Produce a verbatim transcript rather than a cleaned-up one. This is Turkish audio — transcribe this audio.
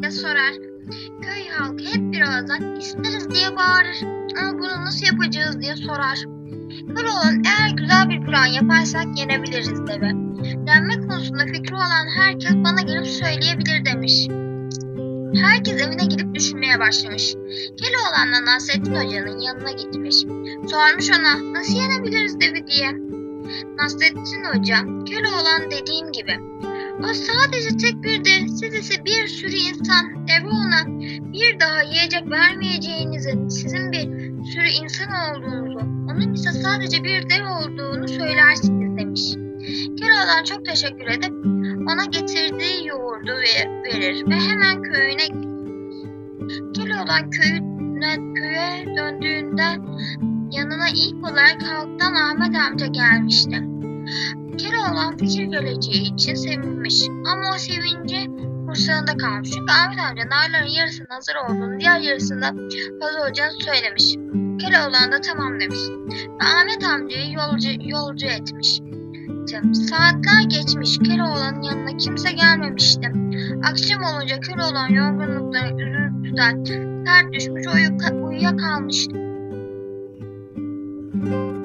ve sorar. Köy halkı hep bir ağızdan isteriz diye bağırır. Ama bunu nasıl yapacağız diye sorar. Keloğlan eğer güzel bir plan yaparsak yenebiliriz deve. Denme konusunda fikri olan herkes bana gelip söyleyebilir demiş. Herkes evine gidip düşünmeye başlamış. Keloğlan'la Nasrettin Hoca'nın yanına gitmiş. Sormuş ona nasıl yenebiliriz devi diye. Nasrettin Hoca, Keloğlan dediğim gibi. O sadece tek bir dev, siz ise bir sürü insan. Deve ona bir daha yiyecek vermeyeceğinizin, sizin bir sürü insan olduğunuzu, onun ise sadece bir dev olduğunu söylersiniz demiş. Keloğlan çok teşekkür edip ona getirdiği yoğurdu verir ve hemen köyüne gider. Keloğlan köyüne, köye döndüğünde yanına ilk olarak halktan Ahmet amca gelmişti. Keloğlan fikir geleceği için sevinmiş ama o sevinci kursağında kalmış. Çünkü Ahmet amca narların yarısının hazır olduğunu, diğer yarısında hazır olacağını söylemiş. Keloğlan da tamam demiş ve Ahmet amcayı yolcu, yolcu etmiş. Saatler geçmiş, Keloğlan'ın yanına kimse gelmemişti. Akşam olunca Keloğlan yorgunluktan, üzüntüden sert düşmüş, uyuyakalmıştı.